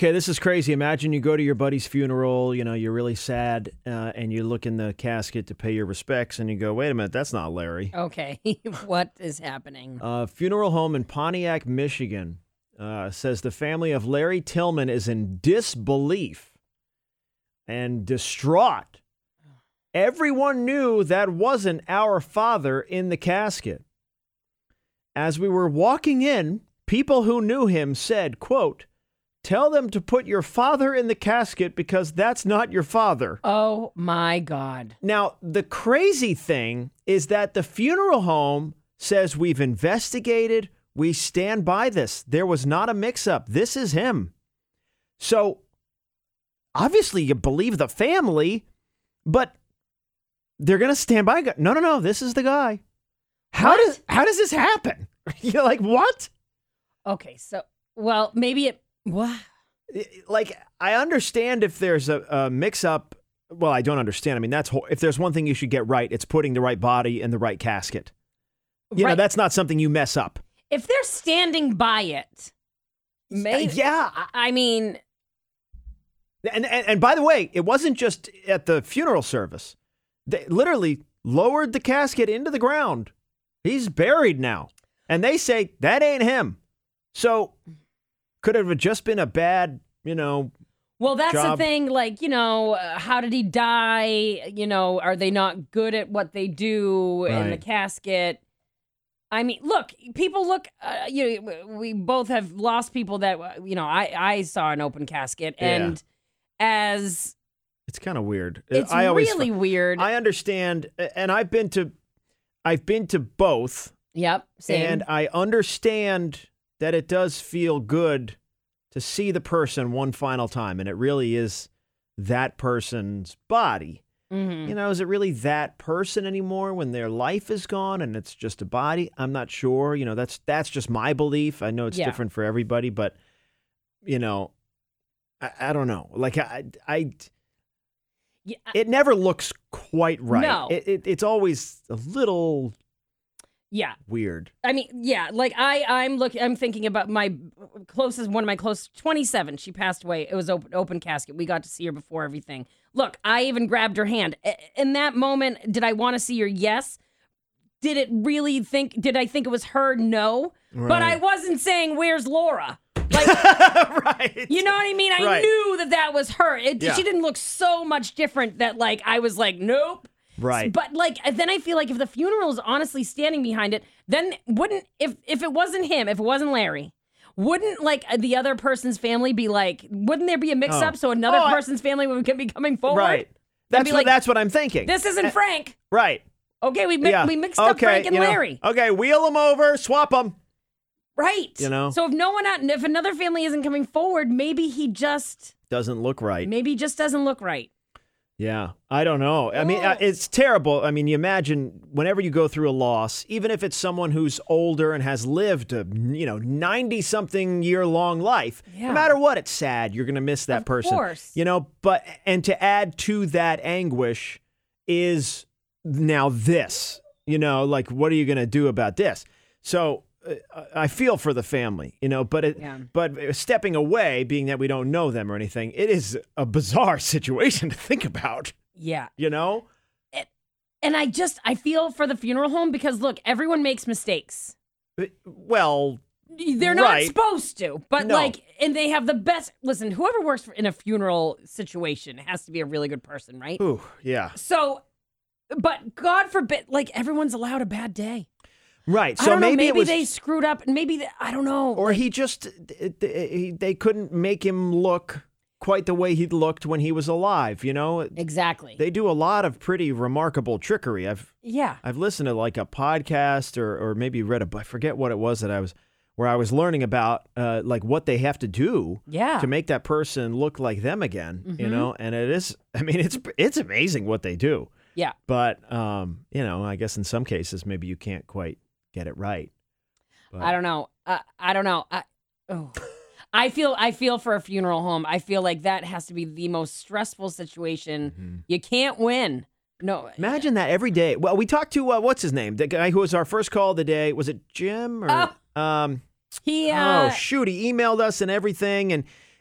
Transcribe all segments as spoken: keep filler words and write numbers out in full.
Okay, this is crazy. Imagine you go to your buddy's funeral, you know, you're really sad, uh, and you look in the casket to pay your respects, and you go, wait a minute, that's not Larry. Okay, what is happening? Uh, funeral home in Pontiac, Michigan, uh, says the family of Larry Tillman is in disbelief and distraught. Everyone knew that wasn't our father in the casket. As we were walking in, people who knew him said, quote, tell them to put your father in the casket because that's not your father. Oh, my God. Now, the crazy thing is that the funeral home says we've investigated. We stand by this. There was not a mix-up. This is him. So, obviously, you believe the family, but they're going to stand by. No, no, no. This is the guy. How What? does how does this happen? You're like, what? Okay, so, well, maybe it... What? Like, I understand if there's a, a mix-up. Well, I don't understand. I mean, that's ho- if there's one thing you should get right, it's putting the right body in the right casket. You Right. know, that's not something you mess up. If they're standing by it, maybe... Yeah. I- I mean... And, and and by the way, it wasn't just at the funeral service. They literally lowered the casket into the ground. He's buried now. And they say that ain't him. So could it have just been a bad, you know, Well, that's job. the thing. Like, you know, uh, how did he die? You know, are they not good at what they do in the Right. casket? I mean, look, people look, uh, you know, we both have lost people that, uh, you know, I, I saw an open casket. Yeah. And as it's kind of weird. it's I always, really weird. I understand. And I've been to, I've been to both. yep. Same. And I understand that it does feel good to see the person one final time. And it really is that person's body. Mhm. You know, is it really that person anymore when their life is gone and it's just a body? I'm not sure. You know, that's that's just my belief. I know it's Yeah. different for everybody, but, you know, I, I don't know. Like, I, I, Yeah, I- it never looks quite right. No. It, it, it's always a little yeah. weird. I mean, yeah, like I, I'm looking, I'm thinking about my closest, one of my close, twenty-seven. She passed away. It was open, open casket. We got to see her before everything. Look, I even grabbed her hand. I- In that moment, did I want to see her? Yes. Did it really think? Did I think it was her? No. But I Right. wasn't saying, "Where's Laura?" Like, Right. you know what I mean? I Right. knew that that was her. It, Yeah. She didn't look so much different that, like, I was like, "Nope." Right. But like, then I feel like if the funeral is honestly standing behind it, then wouldn't if if it wasn't him, if it wasn't Larry, wouldn't like the other person's family be like? Wouldn't there be a mix up Oh. so another Oh, I- person's family would be coming forward? Right. That's be what like, that's what I'm thinking. This isn't Uh, Frank. Right. Okay, we mi- Yeah. we mixed up Okay, Frank and you know, Larry. Okay, wheel them over, swap them. Right. You know? So if no one, out, if another family isn't coming forward, maybe he just Doesn't look right. maybe he just doesn't look right. Yeah, I don't know. I mean, uh, Oh. it's terrible. I mean, you imagine whenever you go through a loss, even if it's someone who's older and has lived a, you know, ninety-something year long life, Yeah. no matter what, it's sad. You're going to miss that Of person. course. You know, but, and to add to that anguish is now this, you know, like, what are you going to do about this? So uh, I feel for the family, you know, but it, Yeah. but stepping away, being that we don't know them or anything, it is a bizarre situation to think about, Yeah. you know? And I just I feel for the funeral home because look, everyone makes mistakes. Well, They're not Right. supposed to, but No. like, and they have the best. Listen, whoever works for, in a funeral situation has to be a really good person, right? ooh, yeah. So, but God forbid, like everyone's allowed a bad day. Right. I So don't know, maybe, maybe it was, they screwed up, and maybe they, I don't know. or he just, it- it- they couldn't make him look quite the way he looked when he was alive, you know? exactly. They do a lot of pretty remarkable trickery. I've yeah. I've listened to like a podcast or or maybe read a I forget what it was that I was where I was learning about uh, like what they have to do Yeah. to make that person look like them again, you Mhm. know? And it is I mean it's it's amazing what they do. Yeah. But um, you know, I guess in some cases maybe you can't quite get it right. But, I don't know. Uh, I don't know. I, oh. I feel I feel for a funeral home. I feel like that has to be the most stressful situation. Mhm. You can't win. No. Imagine that every day. Well, we talked to uh, what's his name? The guy who was our first call of the day. Was it Jim or Oh. um He uh, oh shoot, he emailed us and everything and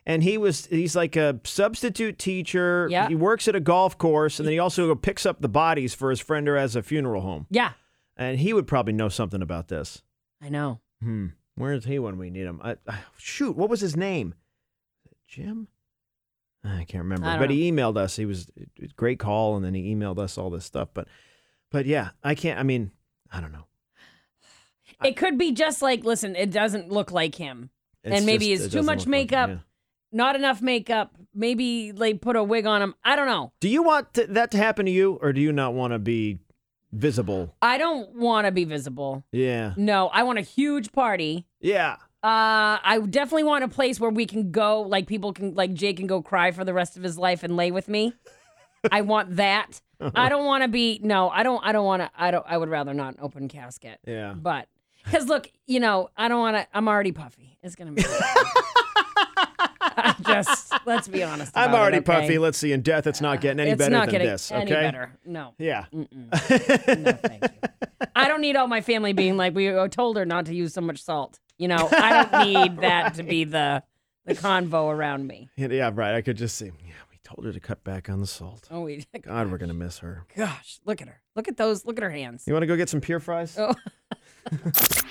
And he was, he's like a substitute teacher. Yeah. He works at a golf course, and then he also picks up the bodies for his friend who has a funeral home. Yeah. And he would probably know something about this. I know. Hmm. Where is he when we need him? I, I, shoot, what was his name? Jim? I can't remember. I don't But he emailed us. He was a great call, and then he emailed us all this stuff. But, but yeah, I can't, I mean, I don't know. It could be just like, listen, it doesn't look like him. It's and maybe just- it's it too doesn't much look like him, makeup, yeah. not enough makeup. Maybe like put a wig on him. I don't know. Do you want to, that to happen to you, or do you not want to be visible? I don't want to be visible. Yeah. No, I want a huge party. Yeah. Uh, I definitely want a place where we can go, like people can, like Jake can go cry for the rest of his life and lay with me. I want that. I don't want to be, no, I don't, I don't want to, I don't, I would rather not an open casket. Yeah. But, because look, you know, I don't want to, I'm already puffy. It's going to be. I just, let's be honest. I'm about already it, okay? puffy. Let's see. In death, it's not getting any It's better not than getting this. any Okay. better. No. Yeah. Mm-mm. No, thank you. I don't need all my family being like, we told her not to use so much salt. You know, I don't need that to be the the convo around me. Yeah, right. I could just see. Yeah, we told her to cut back on the salt. Oh, we. God, we're gonna miss her. Gosh, look at her. Look at those. Look at her hands. You want to go get some pure fries? Oh.